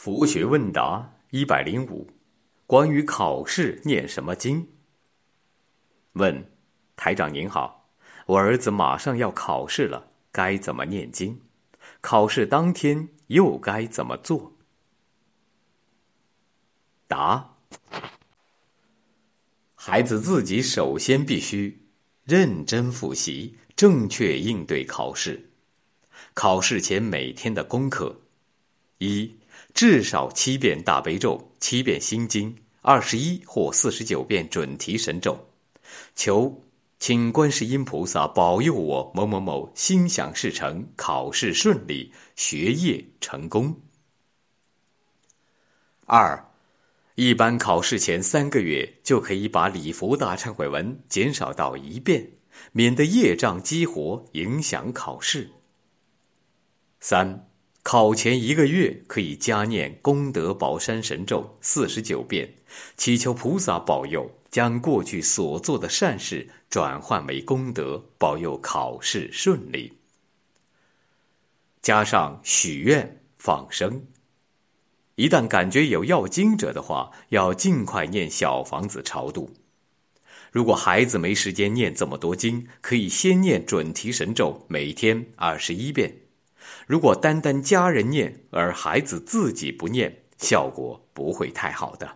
佛学问答105，关于考试念什么经？问：台长您好，我儿子马上要考试了，该怎么念经？考试当天又该怎么做？答：孩子自己首先必须认真复习，正确应对考试。考试前每天的功课：一、至少7遍大悲咒，7遍心经，21或49遍准提神咒，请观世音菩萨保佑我某某某心想事成，考试顺利，学业成功。二、一般考试前3个月就可以把礼佛大忏悔文减少到1遍，免得业障激活影响考试。三、考前1个月可以加念功德宝山神咒49遍，祈求菩萨保佑将过去所做的善事转换为功德，保佑考试顺利。加上许愿放生，一旦感觉有要经者的话，要尽快念小房子超度。如果孩子没时间念这么多经，可以先念准提神咒，每天21遍。如果单单家人念，而孩子自己不念，效果不会太好的。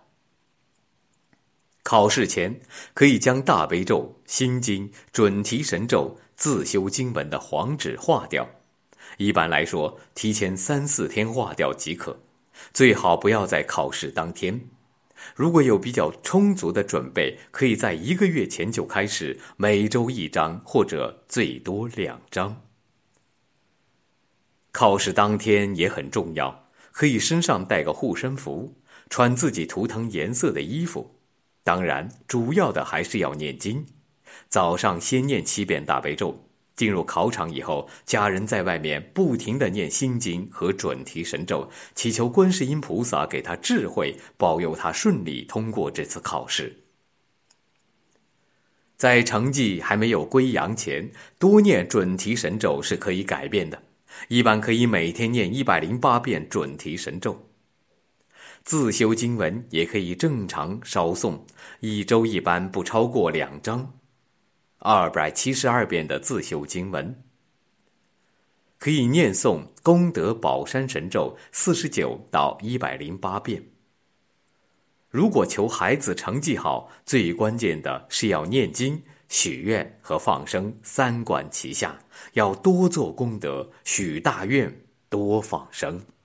考试前可以将大悲咒、心经、准提神咒、自修经文的黄纸划掉，一般来说提前3-4天划掉即可，最好不要在考试当天。如果有比较充足的准备，可以在1个月前就开始，每周1张或者最多2张。考试当天也很重要，可以身上带个护身符，穿自己图腾颜色的衣服。当然，主要的还是要念经。早上先念7遍大悲咒，进入考场以后，家人在外面不停地念心经和准提神咒，祈求观世音菩萨给他智慧，保佑他顺利通过这次考试。在成绩还没有归阳前，多念准提神咒是可以改变的。一般可以每天念108遍准提神咒。自修经文也可以正常烧诵，一周一般不超过2章，272遍的自修经文。可以念诵功德宝山神咒49到108遍。如果求孩子成绩好，最关键的是要念经、许愿和放生3管齐下，要多做功德，许大愿，多放生。